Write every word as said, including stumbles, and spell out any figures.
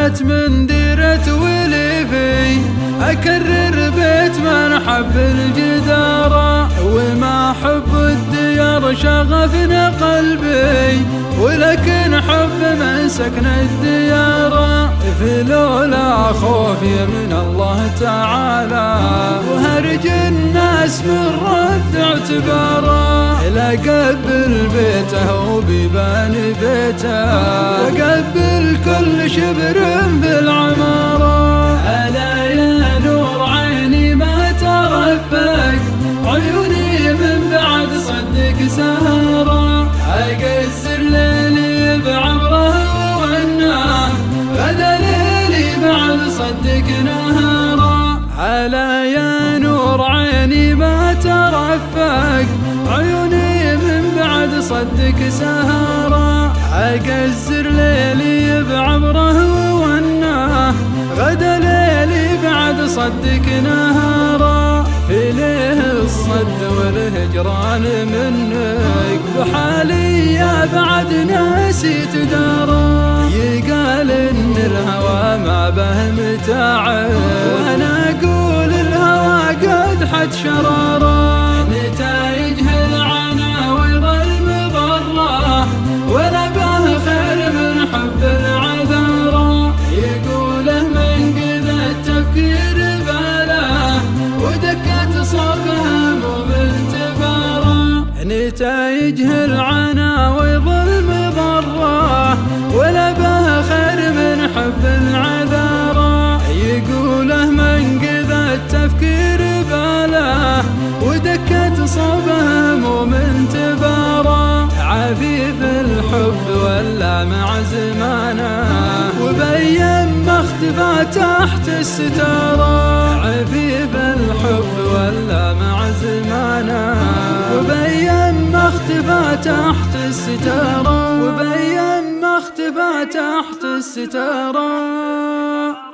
طلعت من ديرة وليفي أكرر بيت من حب الجدارة، وما حب الديار شغفنا قلبي ولكن حب من سكن الديار. في لولا خوفي من الله تعالى وهرج الناس من رد اعتباره، لقبل بيته وبيبان بيته وقبل كل شبر في العمارة. ألا يا نور عيني ما ترفق عيوني من بعد صدق سهرة، أقصر ليلي بعمره وعناه غدا ليلي بعد صدق نهارا. ألا يا نور عيني ما ترفق عيوني من بعد صدق سهرة، أقصر ليلي بعمره وعناه غدا ليلي بعد صدق نهارا. في ليه الصد والهجران منك بحالي يا بعد نسيت دارا، يقال ان الهوى ما به متاع وانا اقول الهوى قد حد شرارا. نتائجها العنا ويضل المضرة ولا به خير من حب العذارى، يقوله من قذا التفكير باله ودكت صوبها مو بالتبارة. نتائجها العنا ويظل مضرة ولا به خير من حب العذارى، يقوله من قذا التفكير باله ودكت صوبها مو من تبارة. عفيف الحب ولا مع زمانه وبين ما اختفى تحت الستارة، عفيف الحب ولا مع زمانه وبين ما اختفى تحت الستارة، وبين ما اختفى تحت الستارة.